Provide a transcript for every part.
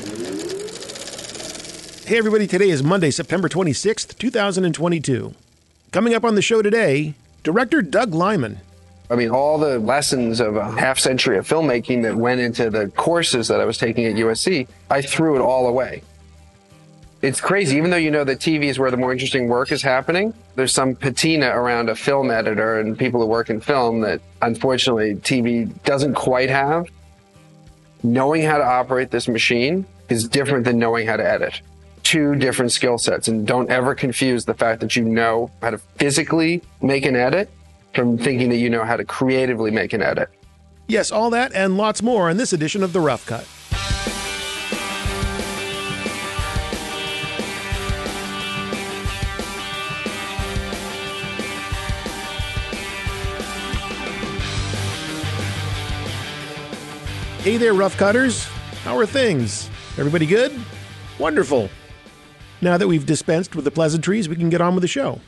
Hey everybody, today is Monday, September 26th, 2022. Coming up on the show today, director Doug Liman. I mean, all the lessons of a half century of filmmaking that went into the courses that I was taking at USC, I threw it all away. It's crazy, even though you know that TV is where the more interesting work is happening, there's some patina around a film editor and people who work in film that unfortunately TV doesn't quite have. Knowing how to operate this machine is different than knowing how to edit. Two different skill sets, and don't ever confuse the fact that you know how to physically make an edit from thinking that you know how to creatively make an edit. Yes, all that and lots more in this edition of The Rough Cut. Hey there, Rough Cutters. How are things? Everybody good? Wonderful. Now that we've dispensed with the pleasantries, we can get on with the show.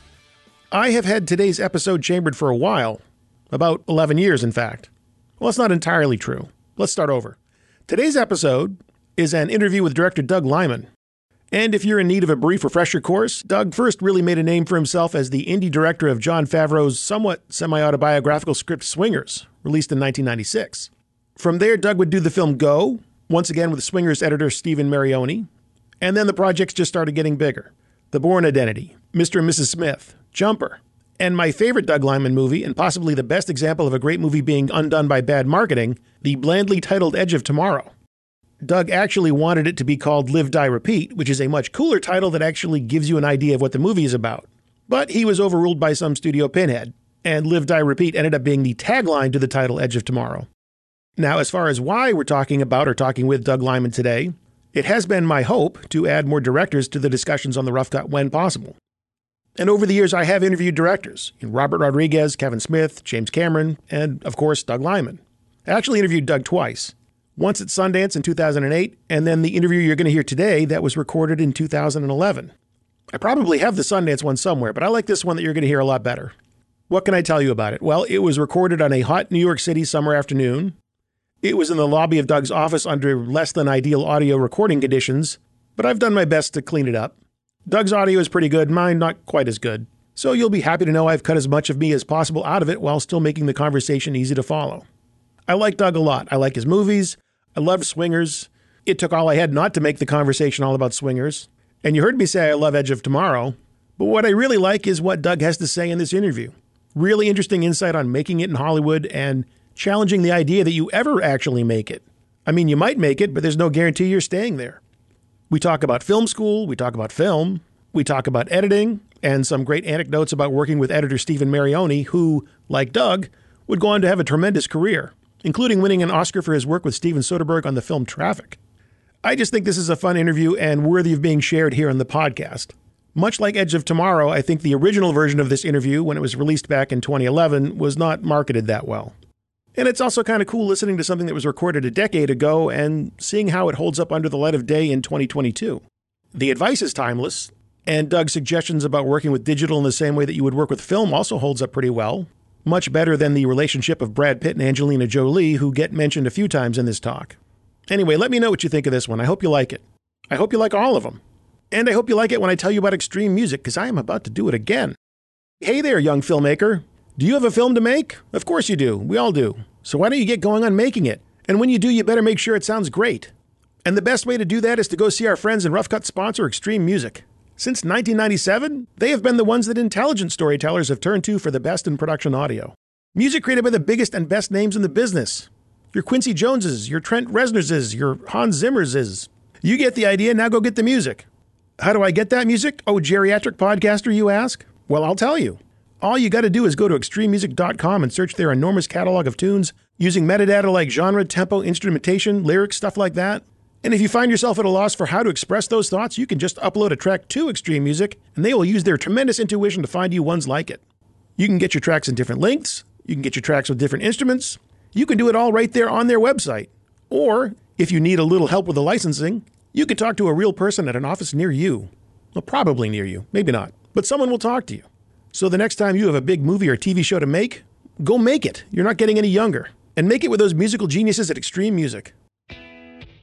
I have had today's episode chambered for a while. About 11 years, in fact. Well, that's not entirely true. Let's start over. Today's episode is an interview with director Doug Liman. And if you're in need of a brief refresher course, Doug first really made a name for himself as the indie director of Jon Favreau's somewhat semi-autobiographical script Swingers, released in 1996. From there, Doug would do the film Go, once again with Swingers editor Stephen Marioni. And then the projects just started getting bigger. The Bourne Identity, Mr. and Mrs. Smith, Jumper, and my favorite Doug Liman movie, and possibly the best example of a great movie being undone by bad marketing, the blandly titled Edge of Tomorrow. Doug actually wanted it to be called Live, Die, Repeat, which is a much cooler title that actually gives you an idea of what the movie is about. But he was overruled by some studio pinhead, and Live, Die, Repeat ended up being the tagline to the title Edge of Tomorrow. Now, as far as why we're talking about or talking with Doug Liman today, it has been my hope to add more directors to the discussions on The Rough Cut when possible. And over the years, I have interviewed directors, Robert Rodriguez, Kevin Smith, James Cameron, and, of course, Doug Liman. I actually interviewed Doug twice. Once at Sundance in 2008, and then the interview you're going to hear today that was recorded in 2011. I probably have the Sundance one somewhere, but I like this one that you're going to hear a lot better. What can I tell you about it? Well, it was recorded on a hot New York City summer afternoon. It was in the lobby of Doug's office under less than ideal audio recording conditions, but I've done my best to clean it up. Doug's audio is pretty good, mine not quite as good. So you'll be happy to know I've cut as much of me as possible out of it while still making the conversation easy to follow. I like Doug a lot. I like his movies. I love Swingers. It took all I had not to make the conversation all about Swingers. And you heard me say I love Edge of Tomorrow. But what I really like is what Doug has to say in this interview. Really interesting insight on making it in Hollywood and challenging the idea that you ever actually make it. I mean, you might make it, but there's no guarantee you're staying there. We talk about film school, we talk about film, we talk about editing, and some great anecdotes about working with editor Stephen Marioni, who, like Doug, would go on to have a tremendous career, including winning an Oscar for his work with Steven Soderbergh on the film Traffic. I just think this is a fun interview and worthy of being shared here on the podcast. Much like Edge of Tomorrow, I think the original version of this interview, when it was released back in 2011, was not marketed that well. And it's also kind of cool listening to something that was recorded a decade ago and seeing how it holds up under the light of day in 2022. The advice is timeless, and Doug's suggestions about working with digital in the same way that you would work with film also holds up pretty well. Much better than the relationship of Brad Pitt and Angelina Jolie, who get mentioned a few times in this talk. Anyway, let me know what you think of this one. I hope you like it. I hope you like all of them. And I hope you like it when I tell you about extreme music, because I am about to do it again. Hey there, young filmmaker. Do you have a film to make? Of course you do. We all do. So why don't you get going on making it? And when you do, you better make sure it sounds great. And the best way to do that is to go see our friends and Rough Cut sponsor Extreme Music. Since 1997, they have been the ones that intelligent storytellers have turned to for the best in production audio. Music created by the biggest and best names in the business. Your Quincy Joneses, your Trent Reznorses, your Hans Zimmerses. You get the idea, now go get the music. How do I get that music? Oh, geriatric podcaster, you ask? Well, I'll tell you. All you got to do is go to extrememusic.com and search their enormous catalog of tunes using metadata like genre, tempo, instrumentation, lyrics, stuff like that. And if you find yourself at a loss for how to express those thoughts, you can just upload a track to Extreme Music, and they will use their tremendous intuition to find you ones like it. You can get your tracks in different lengths. You can get your tracks with different instruments. You can do it all right there on their website. Or, if you need a little help with the licensing, you can talk to a real person at an office near you. Well, probably near you. Maybe not. But someone will talk to you. So the next time you have a big movie or TV show to make, go make it. You're not getting any younger. And make it with those musical geniuses at Extreme Music.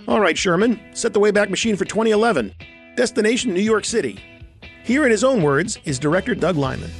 All right, Sherman, set the Wayback Machine for 2011. Destination New York City. Here in his own words is director Doug Liman.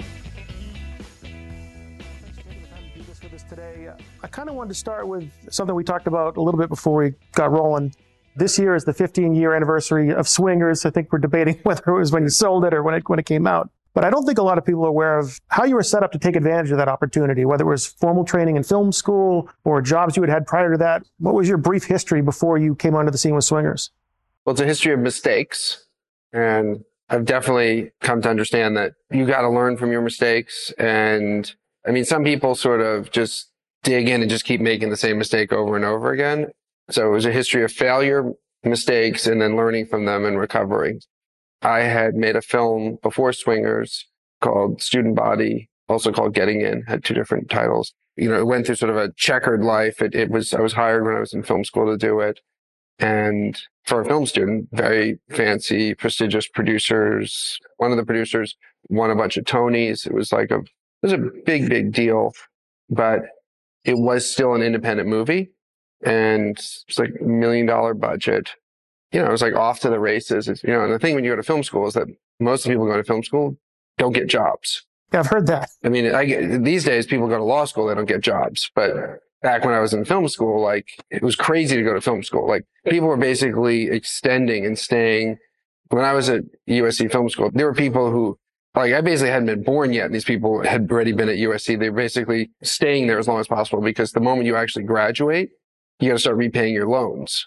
Today, I kind of wanted to start with something we talked about a little bit before we got rolling. This year is the 15-year anniversary of Swingers. I think we're debating whether it was when you sold it or when it came out. But I don't think a lot of people are aware of how you were set up to take advantage of that opportunity, whether it was formal training in film school or jobs you had had prior to that. What was your brief history before you came onto the scene with Swingers? Well, it's a history of mistakes. And I've definitely come to understand that you got to learn from your mistakes. And I mean, some people sort of just dig in and just keep making the same mistake over and over again. So it was a history of failure, mistakes, and then learning from them and recovery. I had made a film before Swingers called Student Body, also called Getting In, had two different titles. You know, it went through sort of a checkered life. I was hired when I was in film school to do it. And for a film student, very fancy, prestigious producers. One of the producers won a bunch of Tonys. It was a big, big deal, but it was still an independent movie. And it's like $1 million budget. You know, it was like off to the races. And the thing when you go to film school is that most of the people going to film school don't get jobs. Yeah, I've heard that. I mean, these days people go to law school, they don't get jobs. But back when I was in film school, it was crazy to go to film school. People were basically extending and staying. When I was at USC Film School, there were people who, I basically hadn't been born yet, and these people had already been at USC. They were basically staying there as long as possible because the moment you actually graduate, you got to start repaying your loans.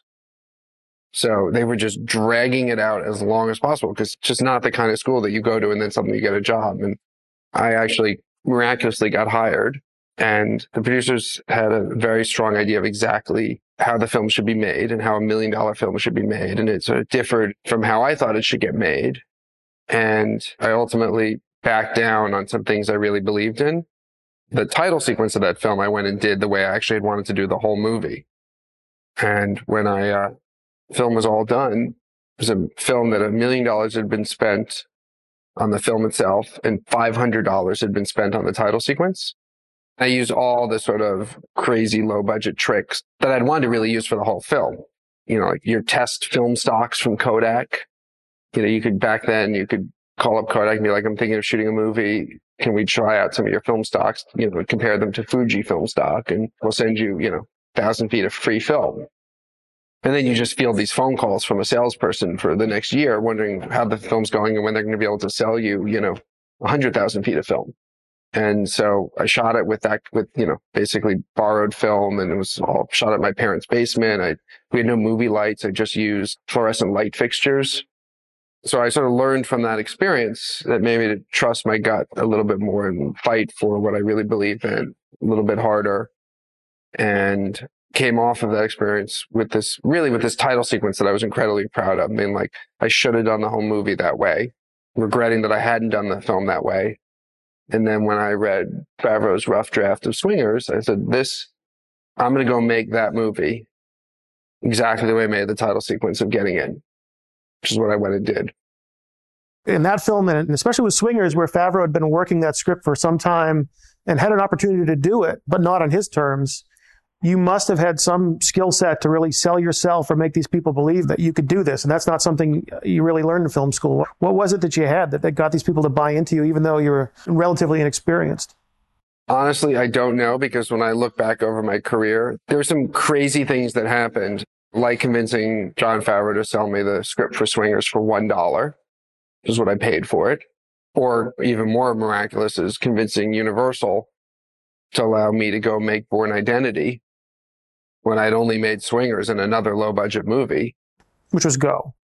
So they were just dragging it out as long as possible because it's just not the kind of school that you go to and then suddenly you get a job. And I actually miraculously got hired, and the producers had a very strong idea of exactly how the film should be made and how $1 million film should be made. And it sort of differed from how I thought it should get made. And I ultimately backed down on some things I really believed in. The title sequence of that film, I went and did the way I actually had wanted to do the whole movie. And when film was all done, it was a film that $1 million had been spent on the film itself and $500 had been spent on the title sequence. I used all the sort of crazy low budget tricks that I'd wanted to really use for the whole film. Like your test film stocks from Kodak. Back then you could call up Kodak and be like, I'm thinking of shooting a movie. Can we try out some of your film stocks? Compare them to Fuji film stock, and we'll send you, 1,000 feet of free film. And then you just field these phone calls from a salesperson for the next year, wondering how the film's going and when they're going to be able to sell you, 100,000 feet of film. And so I shot it with basically borrowed film, and it was all shot at my parents' basement. We had no movie lights. I just used fluorescent light fixtures. So I sort of learned from that experience that made me to trust my gut a little bit more and fight for what I really believe in a little bit harder. And came off of that experience with this title sequence that I was incredibly proud of. I mean, I should have done the whole movie that way, regretting that I hadn't done the film that way. And then when I read Favreau's rough draft of Swingers, I said, I'm going to go make that movie exactly the way I made the title sequence of Getting In, which is what I went and did. In that film, and especially with Swingers, where Favreau had been working that script for some time and had an opportunity to do it, but not on his terms, you must have had some skill set to really sell yourself or make these people believe that you could do this. And that's not something you really learned in film school. What was it that you had that got these people to buy into you, even though you were relatively inexperienced? Honestly, I don't know, because when I look back over my career, there were some crazy things that happened, like convincing Jon Favreau to sell me the script for Swingers for $1, which is what I paid for it. Or even more miraculous is convincing Universal to allow me to go make Bourne Identity when I'd only made Swingers in another low-budget movie. Which was Go.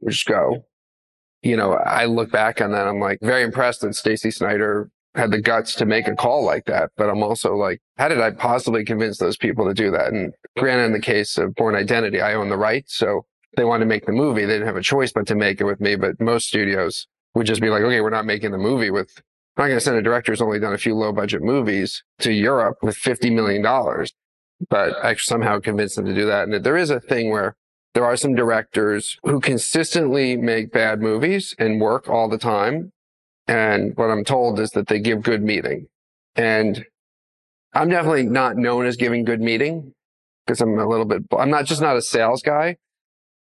I look back on that, I'm very impressed that Stacey Snider had the guts to make a call like that. But I'm also how did I possibly convince those people to do that? And granted, in the case of Bourne Identity, I own the rights. So they wanted to make the movie. They didn't have a choice but to make it with me. But most studios would just be like, okay, we're not making the movie with, I'm not going to send a director who's only done a few low-budget movies to Europe with $50 million. But I somehow convinced them to do that. And there is a thing where there are some directors who consistently make bad movies and work all the time. And what I'm told is that they give good meeting. And I'm definitely not known as giving good meeting because I'm not a sales guy.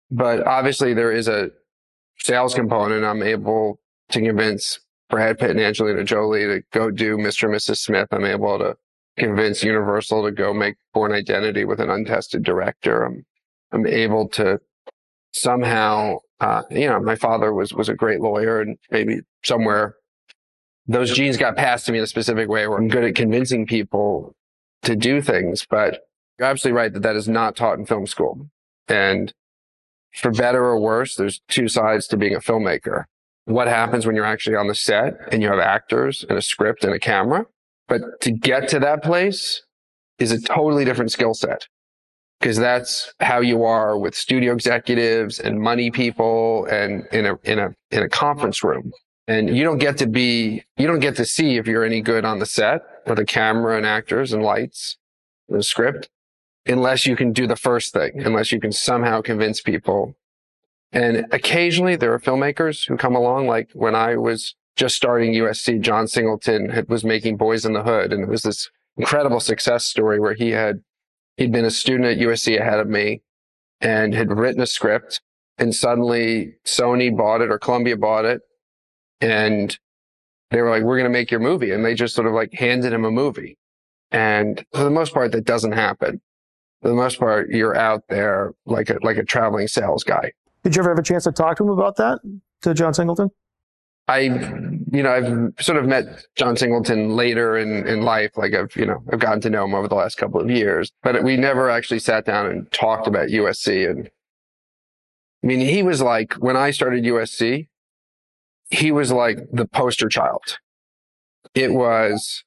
But obviously there is a sales component. I'm able to convince Brad Pitt and Angelina Jolie to go do Mr. and Mrs. Smith. I'm able to convince Universal to go make Born Identity with an untested director. I'm able to somehow, my father was a great lawyer, and maybe somewhere those genes got passed to me in a specific way where I'm good at convincing people to do things. But you're absolutely right that is not taught in film school. And for better or worse, there's two sides to being a filmmaker. What happens when you're actually on the set and you have actors and a script and a camera? But to get to that place is a totally different skill set, because that's how you are with studio executives and money people and in a conference room. And you don't get to see if you're any good on the set with a camera and actors and lights and a script, unless you can do the first thing, unless you can somehow convince people. And occasionally there are filmmakers who come along, like when I was just starting USC, John Singleton was making Boys in the Hood. And it was this incredible success story where he'd been a student at USC ahead of me and had written a script, and suddenly Sony bought it or Columbia bought it. And they were like, we're going to make your movie. And they just sort of like handed him a movie. And for the most part, that doesn't happen. For the most part, you're out there like a traveling sales guy. Did you ever have a chance to talk to him about that, to John Singleton? I've sort of met John Singleton later in life. Like I've gotten to know him over the last couple of years, but we never actually sat down and talked about USC. And I mean, he was like, when I started USC, he was like the poster child. It was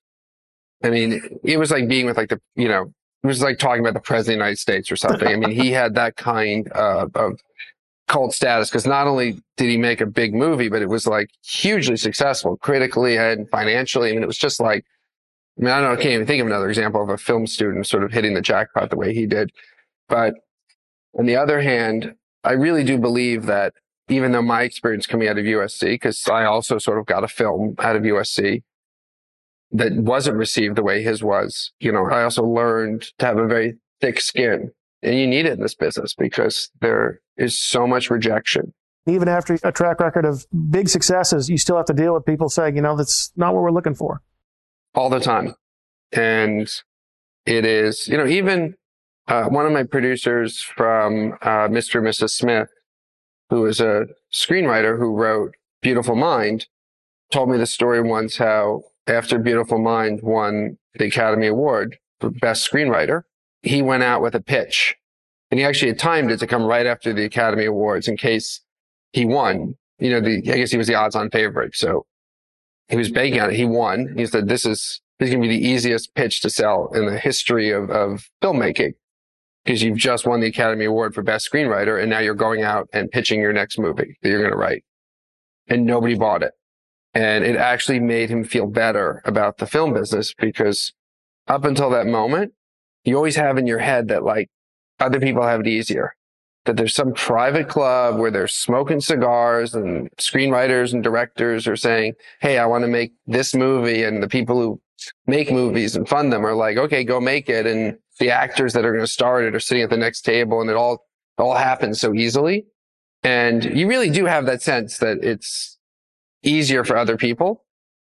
like being with it was like talking about the president of the United States or something. I mean, he had that kind of cult status, because not only did he make a big movie, but it was like hugely successful critically and financially. I mean, it was just like, I can't even think of another example of a film student sort of hitting the jackpot the way he did. But on the other hand, I really do believe that even though my experience coming out of USC, because I also sort of got a film out of USC that wasn't received the way his was, I also learned to have a very thick skin. And you need it in this business because there is so much rejection. Even after a track record of big successes, you still have to deal with people saying, that's not what we're looking for. All the time. And it is, even one of my producers from Mr. and Mrs. Smith, who is a screenwriter who wrote Beautiful Mind, told me the story once how after Beautiful Mind won the Academy Award for Best Screenwriter, he went out with a pitch, and he actually had timed it to come right after the Academy Awards in case he won. I guess he was the odds-on favorite. So he was banking on it. He won. He said, this is going to be the easiest pitch to sell in the history of filmmaking, because you've just won the Academy Award for Best Screenwriter, and now you're going out and pitching your next movie that you're going to write. And nobody bought it. And it actually made him feel better about the film business, because up until that moment, you always have in your head that like other people have it easier, that there's some private club where they're smoking cigars and screenwriters and directors are saying, hey, I want to make this movie. And the people who make movies and fund them are like, okay, go make it. And the actors that are going to star it are sitting at the next table, and it all happens so easily. And you really do have that sense that it's easier for other people.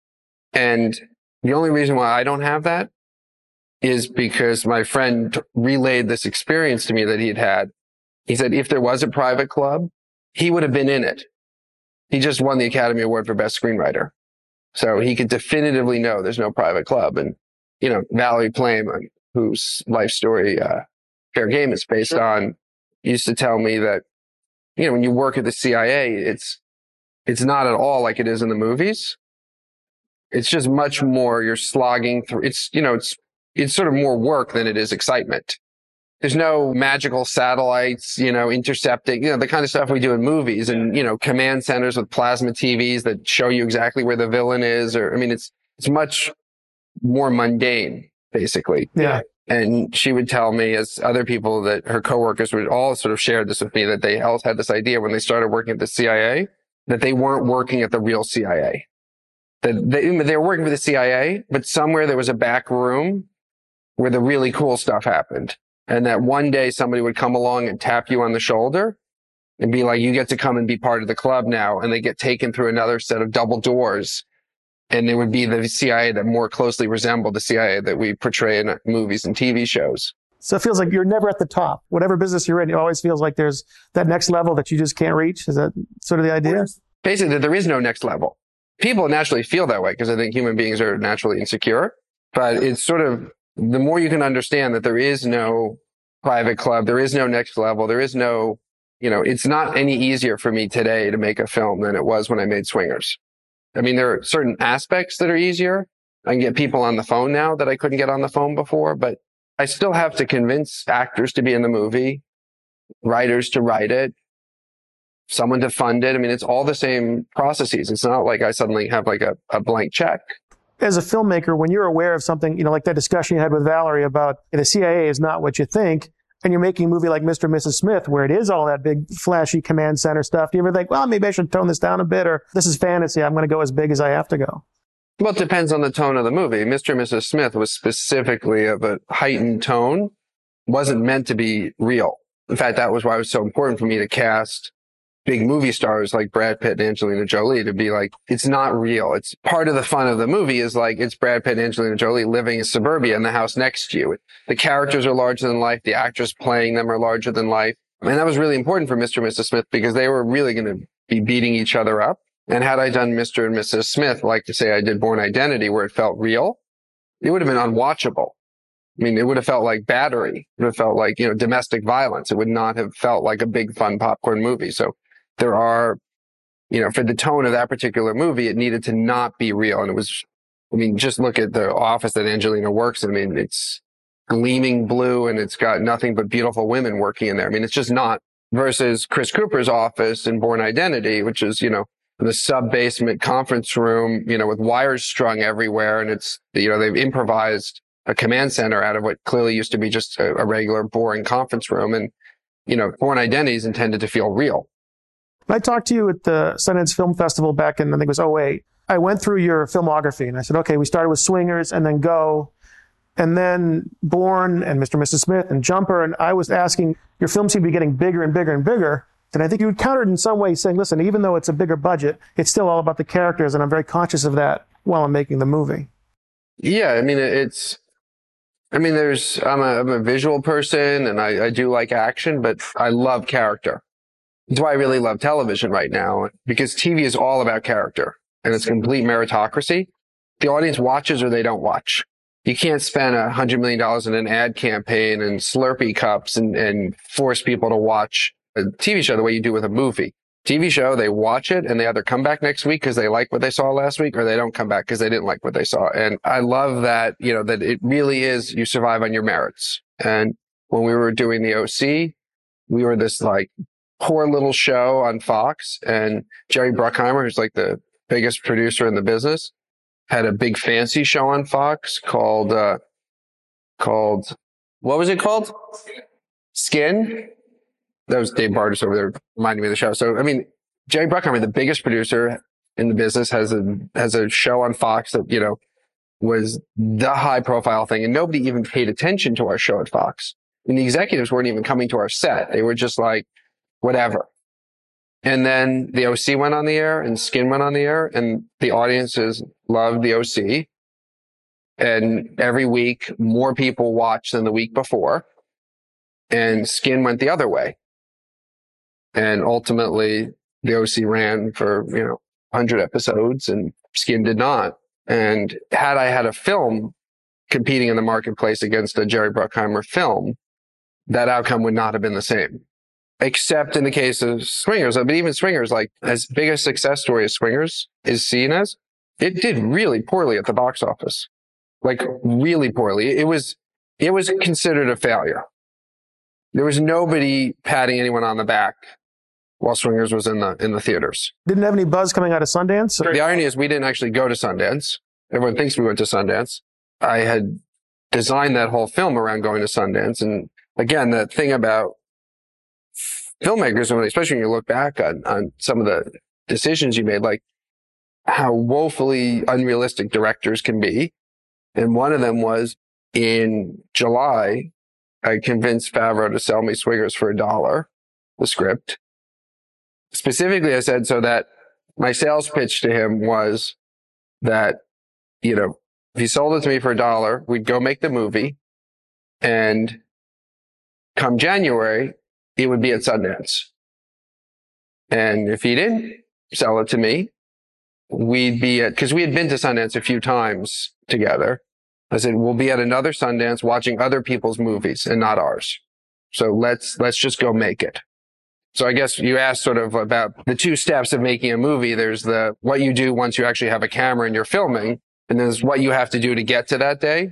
And the only reason why I don't have that is because my friend relayed this experience to me that he'd had. He said if there was a private club, he would have been in it. He just won the Academy Award for Best Screenwriter. So he could definitively know there's no private club. And, Valerie Plame, whose life story, Fair Game is based on, used to tell me that, when you work at the CIA, it's not at all like it is in the movies. It's just much more, you're slogging through. It's sort of more work than it is excitement. There's no magical satellites, intercepting, the kind of stuff we do in movies, and, command centers with plasma TVs that show you exactly where the villain is. It's much more mundane, basically. Yeah. And she would tell me, as other people that her coworkers would all sort of share this with me, that they all had this idea when they started working at the CIA, that they weren't working at the real CIA. That they were working for the CIA, but somewhere there was a back room where the really cool stuff happened. And that one day somebody would come along and tap you on the shoulder and be like, you get to come and be part of the club now. And they get taken through another set of double doors. And it would be the CIA that more closely resembled the CIA that we portray in movies and TV shows. So it feels like you're never at the top. Whatever business you're in, it always feels like there's that next level that you just can't reach. Is that sort of the idea? Basically, that there is no next level. People naturally feel that way because I think human beings are naturally insecure. But it's sort of, the more you can understand that there is no private club, there is no next level, there is no, it's not any easier for me today to make a film than it was when I made Swingers. I mean, there are certain aspects that are easier. I can get people on the phone now that I couldn't get on the phone before, but I still have to convince actors to be in the movie, writers to write it, someone to fund it. I mean, it's all the same processes. It's not like I suddenly have like a blank check. As a filmmaker, when you're aware of something, like that discussion you had with Valerie about the CIA is not what you think, and you're making a movie like Mr. and Mrs. Smith, where it is all that big, flashy command center stuff, do you ever think, well, maybe I should tone this down a bit, or this is fantasy, I'm going to go as big as I have to go? Well, it depends on the tone of the movie. Mr. and Mrs. Smith was specifically of a heightened tone, wasn't meant to be real. In fact, that was why it was so important for me to cast big movie stars like Brad Pitt and Angelina Jolie to be like, it's not real. It's part of the fun of the movie is like, it's Brad Pitt and Angelina Jolie living in suburbia in the house next to you. The characters are larger than life. The actors playing them are larger than life. And that was really important for Mr. and Mrs. Smith because they were really going to be beating each other up. And had I done Mr. and Mrs. Smith, like to say I did Born Identity, where it felt real, it would have been unwatchable. I mean, it would have felt like Battery. It would have felt like, domestic violence. It would not have felt like a big, fun popcorn movie. So there are, for the tone of that particular movie, it needed to not be real. And it was, just look at the office that Angelina works in. I mean, it's gleaming blue and it's got nothing but beautiful women working in there. I mean, it's just not versus Chris Cooper's office in Born Identity, which is, the sub-basement conference room, with wires strung everywhere. And it's, they've improvised a command center out of what clearly used to be just a regular boring conference room. And, Born Identity is intended to feel real. I talked to you at the Sundance Film Festival back in, I think it was '08. I went through your filmography and I said, okay, we started with Swingers and then Go, and then Born and Mr. and Mrs. Smith and Jumper. And I was asking, your films seem to be getting bigger and bigger and bigger. And I think you countered in some way saying, listen, even though it's a bigger budget, it's still all about the characters. And I'm very conscious of that while I'm making the movie. Yeah. I mean, I'm a visual person and I do like action, but I love character. That's why I really love television right now, because TV is all about character and it's complete meritocracy. The audience watches or they don't watch. You can't spend $100 million in an ad campaign and Slurpee cups and force people to watch a TV show the way you do with a movie. TV show, they watch it and they either come back next week because they like what they saw last week, or they don't come back because they didn't like what they saw. And I love that, that it really is, you survive on your merits. And when we were doing the OC, we were this like poor little show on Fox, and Jerry Bruckheimer, who's like the biggest producer in the business, had a big fancy show on Fox called what was it called? Skin. That was Dave Bartis over there reminding me of the show. So, Jerry Bruckheimer, the biggest producer in the business, has a show on Fox that, was the high profile thing. And nobody even paid attention to our show at Fox. And the executives weren't even coming to our set. They were just like, whatever. And then the OC went on the air and Skin went on the air, and the audiences loved the OC. And every week, more people watched than the week before. And Skin went the other way. And ultimately, the OC ran for, 100 episodes and Skin did not. And had I had a film competing in the marketplace against a Jerry Bruckheimer film, that outcome would not have been the same. Except in the case of Swingers. But even Swingers, like as big a success story as Swingers is seen as, it did really poorly at the box office. Like really poorly. It was considered a failure. There was nobody patting anyone on the back while Swingers was in the theaters. Didn't have any buzz coming out of Sundance? The irony is we didn't actually go to Sundance. Everyone thinks we went to Sundance. I had designed that whole film around going to Sundance. And again, the thing about filmmakers, especially when you look back on some of the decisions you made, like how woefully unrealistic directors can be. And one of them was in July, I convinced Favreau to sell me Swingers for $1, the script. specifically, I said so that my sales pitch to him was that, if he sold it to me for $1, we'd go make the movie. And come January, it would be at Sundance. And if he didn't sell it to me, we'd be because we had been to Sundance a few times together. I said, we'll be at another Sundance watching other people's movies and not ours. So let's just go make it. So I guess you asked sort of about the two steps of making a movie. There's what you do once you actually have a camera and you're filming, and there's what you have to do to get to that day.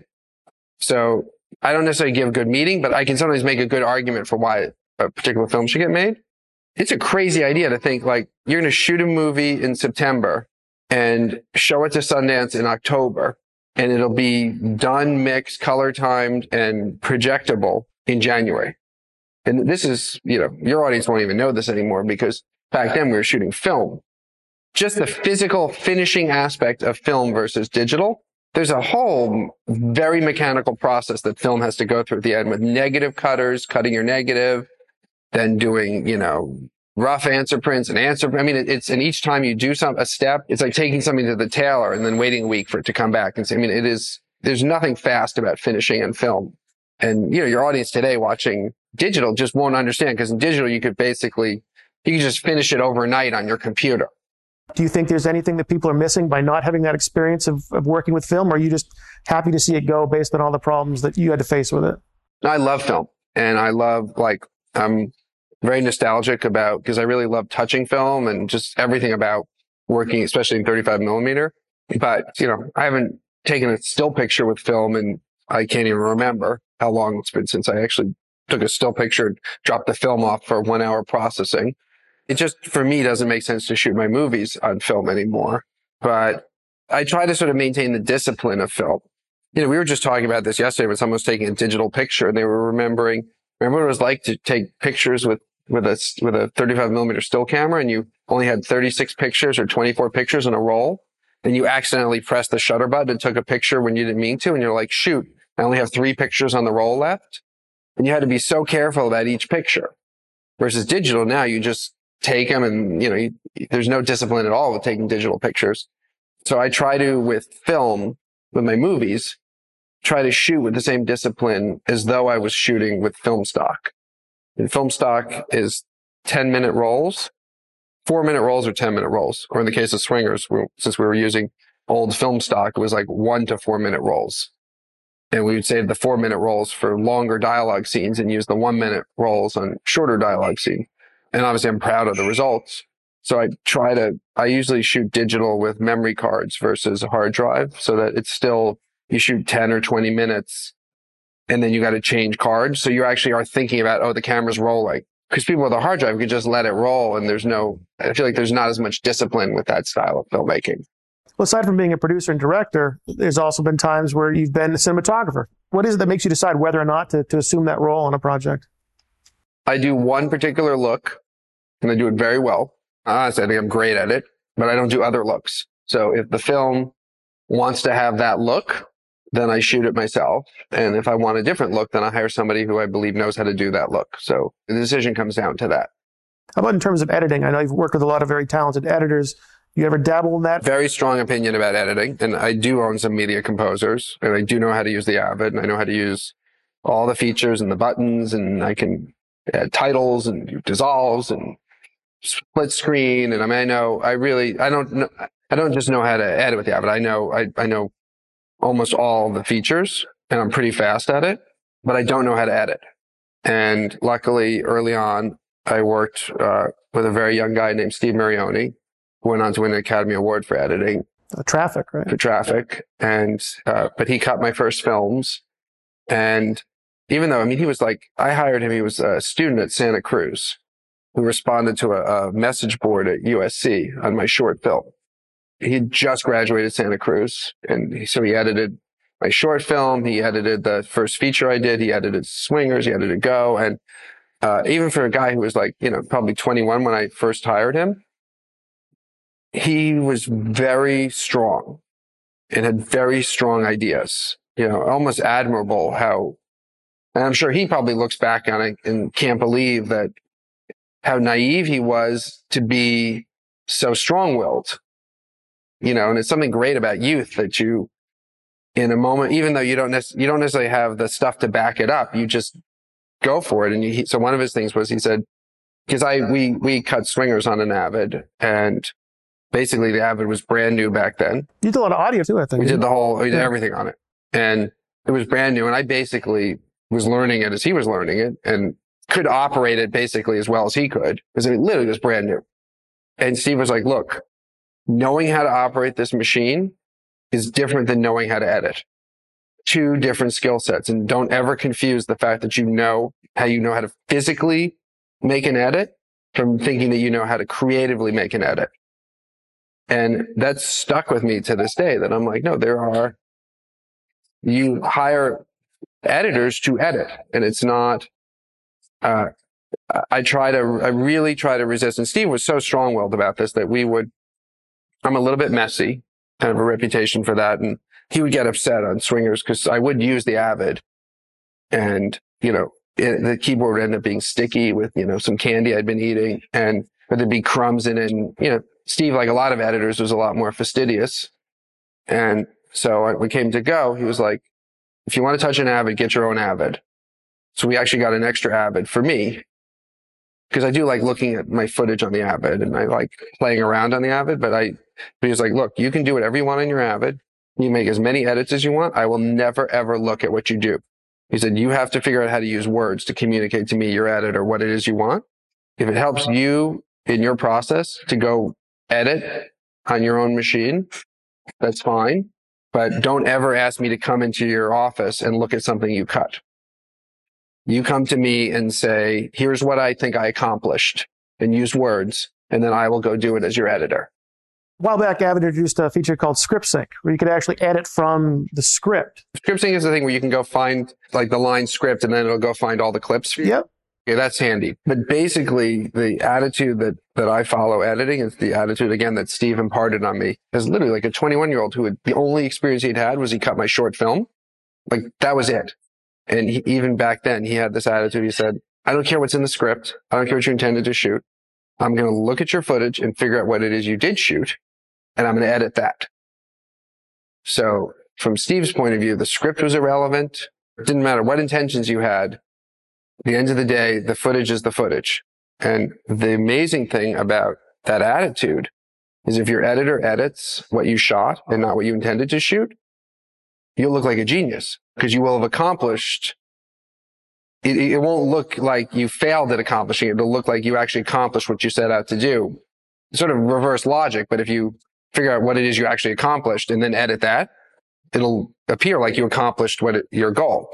So I don't necessarily give a good meeting, but I can sometimes make a good argument for why a particular film should get made. It's a crazy idea to think like you're going to shoot a movie in September and show it to Sundance in October, and it'll be done, mixed, color timed, and projectable in January. And this is, your audience won't even know this anymore because back then we were shooting film. Just the physical finishing aspect of film versus digital. There's a whole very mechanical process that film has to go through at the end with negative cutters, cutting your negative, then doing, rough answer prints and and each time you do a step, it's like taking something to the tailor and then waiting a week for it to come back and say, there's nothing fast about finishing in film. And, your audience today watching digital just won't understand because in digital, you could just finish it overnight on your computer. Do you think there's anything that people are missing by not having that experience of working with film? Or are you just happy to see it go based on all the problems that you had to face with it? I love film, and I love, I'm very nostalgic because I really love touching film and just everything about working, especially in 35 millimeter. But, I haven't taken a still picture with film, and I can't even remember how long it's been since I actually took a still picture, dropped the film off for 1 hour processing. It just, for me, doesn't make sense to shoot my movies on film anymore. But I try to sort of maintain the discipline of film. We were just talking about this yesterday when someone was taking a digital picture and they were remember what it was like to take pictures with a 35 millimeter still camera, and you only had 36 pictures or 24 pictures in a roll. And you accidentally pressed the shutter button and took a picture when you didn't mean to. And you're like, shoot, I only have 3 pictures on the roll left. And you had to be so careful about each picture. Versus digital, now you just take them and, there's no discipline at all with taking digital pictures. So I try to, with film, with my movies, try to shoot with the same discipline as though I was shooting with film stock. And film stock is 10-minute rolls, 4-minute rolls or 10-minute rolls. Or in the case of Swingers, since we were using old film stock, it was like 1 to 4-minute rolls. And we would save the 4-minute rolls for longer dialogue scenes and use the 1-minute rolls on shorter dialogue scene. And obviously I'm proud of the results. So I usually shoot digital with memory cards versus a hard drive so that it's still, you shoot 10 or 20 minutes and then you got to change cards. So you actually are thinking about, the camera's rolling. Because people with a hard drive could just let it roll, and I feel like there's not as much discipline with that style of filmmaking. Well, aside from being a producer and director, there's also been times where you've been a cinematographer. What is it that makes you decide whether or not to assume that role on a project? I do one particular look, and I do it very well. Honestly, I think I'm great at it, but I don't do other looks. So if the film wants to have that look, then I shoot it myself. And if I want a different look, then I hire somebody who I believe knows how to do that look. So the decision comes down to that. How about in terms of editing? I know you've worked with a lot of very talented editors. You ever dabble in that? Very strong opinion about editing. And I do own some media composers, and I do know how to use the Avid, and I know how to use all the features and the buttons, and I can add titles and dissolves and split screen. And I don't just know how to edit with the Avid. I know almost all the features, and I'm pretty fast at it, but I don't know how to edit. And luckily, early on, I worked with a very young guy named Steve Marioni, who went on to win an Academy Award for editing. Traffic, right? For Traffic. And, but he cut my first films. And even though, he was I hired him, he was a student at Santa Cruz who responded to a message board at USC on my short film. He had just graduated Santa Cruz, and so he edited my short film. He edited the first feature I did. He edited Swingers. He edited Go. And even for a guy who was probably 21 when I first hired him, he was very strong and had very strong ideas. Almost admirable how, and I'm sure he probably looks back on it and can't believe that how naive he was to be so strong-willed, and it's something great about youth that you, in a moment, even though you don't necessarily have the stuff to back it up, you just go for it. And so one of his things was, he said, because we cut swingers on an Avid, and basically the Avid was brand new back then. You did a lot of audio too, I think. We did everything on it, and it was brand new. And I basically was learning it as he was learning it, and could operate it basically as well as he could, because it literally was brand new. And Steve was like, look, knowing how to operate this machine is different than knowing how to edit. Two different skill sets. And don't ever confuse the fact that you know how to physically make an edit from thinking that you know how to creatively make an edit. And that's stuck with me to this day, that I'm like, no, you hire editors to edit, and it's not, I really try to resist. And Steve was so strong-willed about this that I'm a little bit messy, kind of a reputation for that. And he would get upset on swingers because I would use the Avid, and, the keyboard would end up being sticky with, some candy I'd been eating, and there'd be crumbs in it. And, Steve, like a lot of editors, was a lot more fastidious. And so when we came to go, he was like, if you want to touch an Avid, get your own Avid. So we actually got an extra Avid for me, because I do like looking at my footage on the Avid, and I like playing around on the Avid. But he was like, look, you can do whatever you want on your Avid. You make as many edits as you want. I will never, ever look at what you do. He said, you have to figure out how to use words to communicate to me your edit or what it is you want. If it helps you in your process to go edit on your own machine, that's fine. But don't ever ask me to come into your office and look at something you cut. You come to me and say, here's what I think I accomplished, and use words, and then I will go do it as your editor. A while back, Avid introduced a feature called Script Sync, where you could actually edit from the script. Script Sync is the thing where you can go find like the line script, and then it'll go find all the clips for you. Yep. Yeah, that's handy. But basically, the attitude that I follow editing is the attitude, again, that Steve imparted on me. As literally like a 21-year-old the only experience he'd had was he cut my short film. Like, that was it. And even back then, he had this attitude. He said, I don't care what's in the script. I don't care what you intended to shoot. I'm going to look at your footage and figure out what it is you did shoot, and I'm going to edit that. So from Steve's point of view, the script was irrelevant. It didn't matter what intentions you had. At the end of the day, the footage is the footage. And the amazing thing about that attitude is if your editor edits what you shot and not what you intended to shoot, you'll look like a genius, because you will have accomplished. It won't look like you failed at accomplishing it. It'll look like you actually accomplished what you set out to do. Sort of reverse logic, but if you figure out what it is you actually accomplished and then edit that, it'll appear like you accomplished your goal.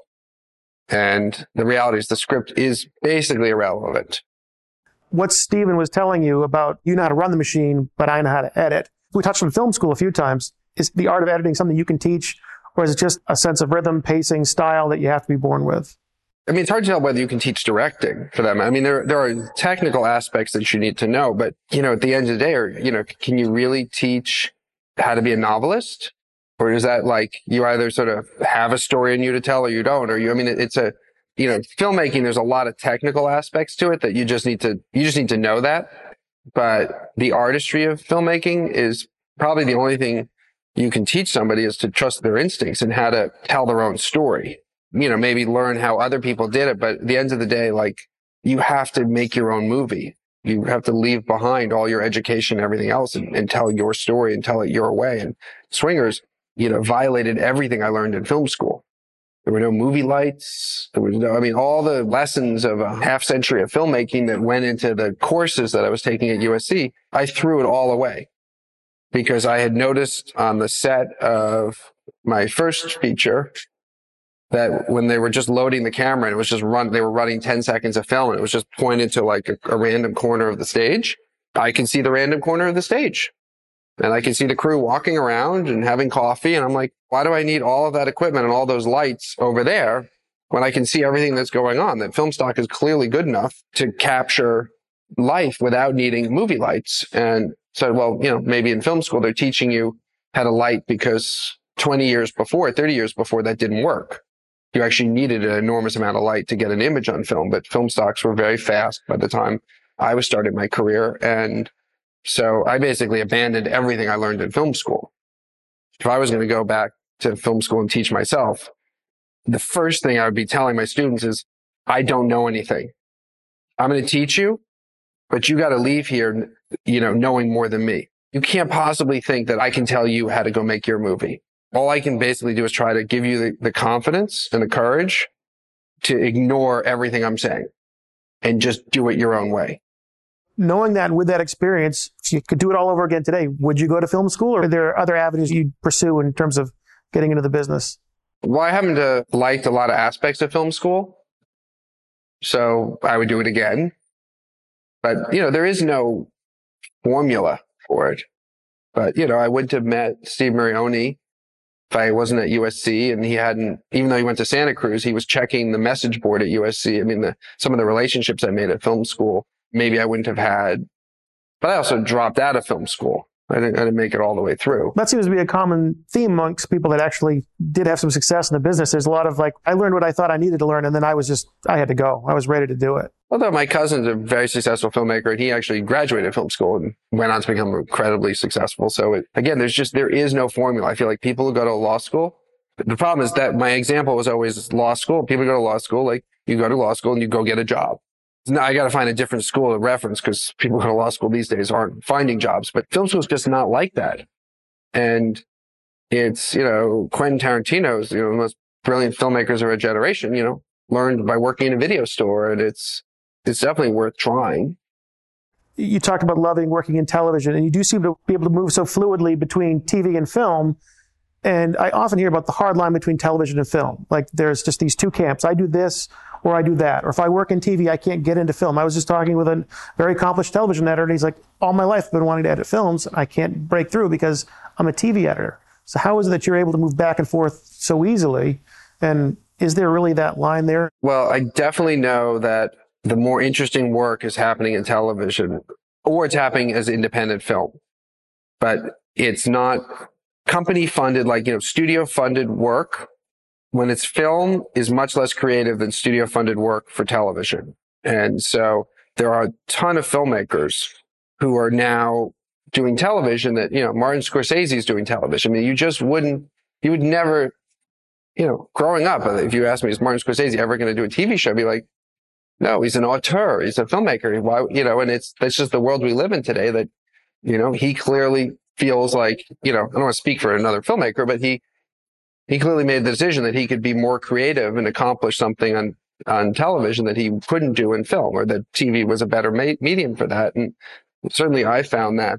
And the reality is the script is basically irrelevant. What Steven was telling you about, you know how to run the machine, but I know how to edit. We touched on film school a few times. Is the art of editing something you can teach, or is it just a sense of rhythm, pacing, style that you have to be born with? I mean, it's hard to tell whether you can teach directing for that. I mean, there are technical aspects that you need to know, but, at the end of the day, can you really teach how to be a novelist? Or is that like you either sort of have a story in you to tell or you don't? It's filmmaking, there's a lot of technical aspects to it that you just need to know that. But the artistry of filmmaking is probably the only thing you can teach somebody, is to trust their instincts and how to tell their own story. Maybe learn how other people did it. But at the end of the day, like, you have to make your own movie. You have to leave behind all your education and everything else and tell your story and tell it your way. And Swingers, violated everything I learned in film school. There were no movie lights. There was all the lessons of a half century of filmmaking that went into the courses that I was taking at USC, I threw it all away, because I had noticed on the set of my first feature that when they were just loading the camera and it was just they were running 10 seconds of film and it was just pointed to like a random corner of the stage. I can see the random corner of the stage. And I can see the crew walking around and having coffee. And I'm like, why do I need all of that equipment and all those lights over there when I can see everything that's going on? That film stock is clearly good enough to capture life without needing movie lights. And so, well, maybe in film school, they're teaching you how to light because 20 years before, 30 years before, that didn't work. You actually needed an enormous amount of light to get an image on film, but film stocks were very fast by the time I was starting my career. And so I basically abandoned everything I learned in film school. If I was going to go back to film school and teach myself, the first thing I would be telling my students is, I don't know anything. I'm going to teach you, but you got to leave here, knowing more than me. You can't possibly think that I can tell you how to go make your movie. All I can basically do is try to give you the confidence and the courage to ignore everything I'm saying and just do it your own way. Knowing that, and with that experience, if you could do it all over again today, would you go to film school, or are there other avenues you'd pursue in terms of getting into the business? Well, I happen to liked a lot of aspects of film school, so I would do it again. But, there is no formula for it. But, I wouldn't have met Steve Marioni if I wasn't at USC, and he hadn't, even though he went to Santa Cruz, he was checking the message board at USC. I mean, some of the relationships I made at film school, maybe I wouldn't have had. But I also dropped out of film school. I didn't make it all the way through. That seems to be a common theme amongst people that actually did have some success in the business. There's a lot of I learned what I thought I needed to learn, and then I had to go. I was ready to do it. Although my cousin's a very successful filmmaker, and he actually graduated film school and went on to become incredibly successful. So there is no formula. I feel like people who go to law school, the problem is that my example was always law school. People go to law school, you go to law school and you go get a job. Now I got to find a different school to reference because people who go to law school these days aren't finding jobs, but film school is just not like that. And it's, Quentin Tarantino's, the most brilliant filmmakers of our generation, learned by working in a video store, and it's definitely worth trying. You talked about loving working in television, and you do seem to be able to move so fluidly between TV and film. And I often hear about the hard line between television and film. There's just these two camps. I do this or I do that. Or if I work in TV, I can't get into film. I was just talking with a very accomplished television editor, and he's like, all my life I've been wanting to edit films. I can't break through because I'm a TV editor. So how is it that you're able to move back and forth so easily? And is there really that line there? Well, I definitely know that the more interesting work is happening in television, or it's happening as independent film. But it's not company funded, studio funded work. When it's film, is much less creative than studio funded work for television. And so there are a ton of filmmakers who are now doing television that, Martin Scorsese is doing television. I mean, you would never, growing up, if you asked me, is Martin Scorsese ever going to do a TV show? I'd be like, no, he's an auteur. He's a filmmaker. Why, and that's just the world we live in today that, he clearly feels like, I don't want to speak for another filmmaker, but he clearly made the decision that he could be more creative and accomplish something on television that he couldn't do in film, or that TV was a better medium for that. And certainly I found that,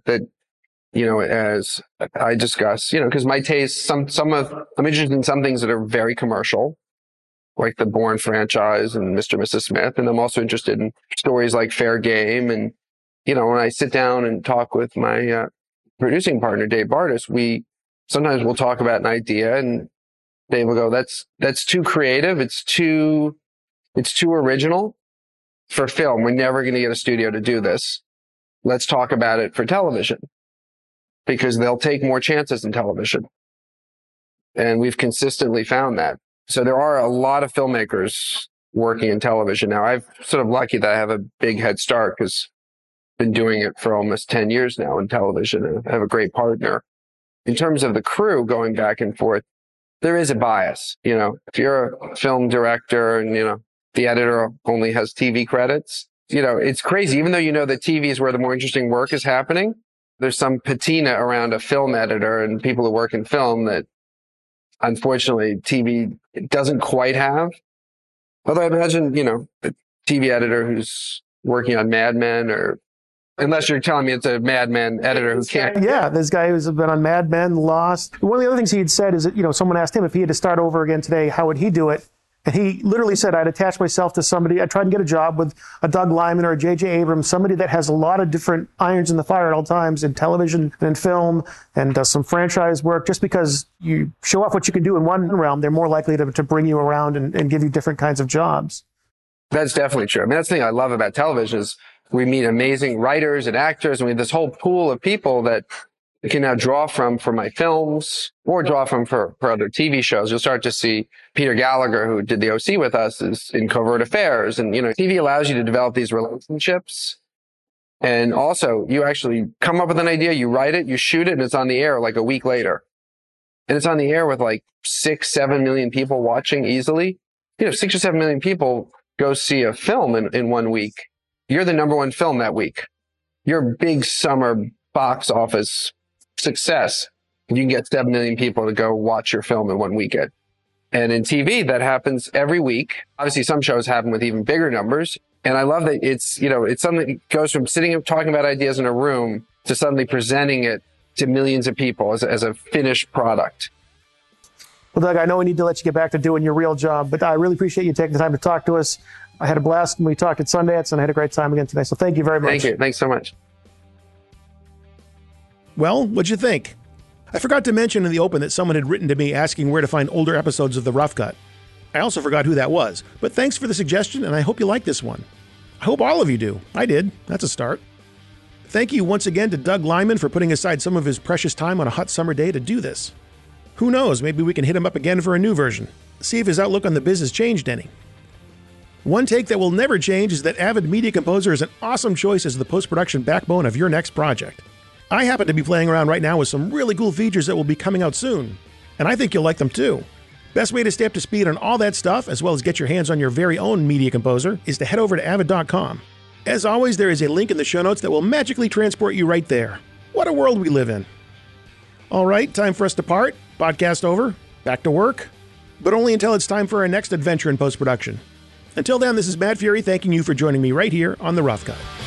as I discuss, because my taste, I'm interested in some things that are very commercial, like the Bourne franchise and Mr. and Mrs. Smith. And I'm also interested in stories like Fair Game. And, when I sit down and talk with my producing partner, Dave Bardis, sometimes we'll talk about an idea and Dave will go, that's too creative. It's too original for film. We're never going to get a studio to do this. Let's talk about it for television, because they'll take more chances in television. And we've consistently found that. So there are a lot of filmmakers working in television now. I'm sort of lucky that I have a big head start, because I've been doing it for almost 10 years now in television. I have a great partner. In terms of the crew going back and forth, there is a bias. If you're a film director and, the editor only has TV credits, it's crazy. Even though that TV is where the more interesting work is happening, there's some patina around a film editor and people who work in film that unfortunately TV doesn't quite have. Although I imagine, a TV editor who's working on Mad Men, or unless you're telling me it's a Mad Men editor who can't. Yeah, this guy who's been on Mad Men, Lost. One of the other things he had said is that, someone asked him if he had to start over again today, how would he do it? And he literally said, I'd attach myself to somebody. I'd try and get a job with a Doug Liman or a J.J. Abrams, somebody that has a lot of different irons in the fire at all times in television and in film, and does some franchise work. Just because you show off what you can do in one realm, they're more likely to bring you around and give you different kinds of jobs. That's definitely true. I mean, that's the thing I love about television is we meet amazing writers and actors, and we have this whole pool of people that I can now draw from for my films, or draw from for other TV shows. You'll start to see Peter Gallagher, who did the OC with us, is in Covert Affairs. And, TV allows you to develop these relationships And also, you actually come up with an idea, you write it, you shoot it, and it's on the air like a week later. And it's on the air with like 6-7 million people watching easily. 6 or 7 million people go see a film in 1 week. You're the number one film that week. You're a big summer box office success. You can get 7 million people to go watch your film in 1 weekend. And in TV, that happens every week. Obviously, some shows happen with even bigger numbers. And I love that it's something that goes from sitting and talking about ideas in a room to suddenly presenting it to millions of people as a finished product. Well, Doug, I know we need to let you get back to doing your real job, but I really appreciate you taking the time to talk to us. I had a blast when we talked at Sundance, and I had a great time again today. So thank you very much. Thank you. Thanks so much. Well, what'd you think? I forgot to mention in the open that someone had written to me asking where to find older episodes of The Rough Cut. I also forgot who that was, but thanks for the suggestion, and I hope you like this one. I hope all of you do. I did. That's a start. Thank you once again to Doug Liman for putting aside some of his precious time on a hot summer day to do this. Who knows, maybe we can hit him up again for a new version. See if his outlook on the biz has changed any. One take that will never change is that Avid Media Composer is an awesome choice as the post-production backbone of your next project. I happen to be playing around right now with some really cool features that will be coming out soon, and I think you'll like them too. Best way to stay up to speed on all that stuff, as well as get your hands on your very own Media Composer, is to head over to avid.com. As always, there is a link in the show notes that will magically transport you right there. What a world we live in. All right, time for us to part. Podcast over. Back to work. But only until it's time for our next adventure in post-production. Until then, this is Matt Fury thanking you for joining me right here on The Rough Cut.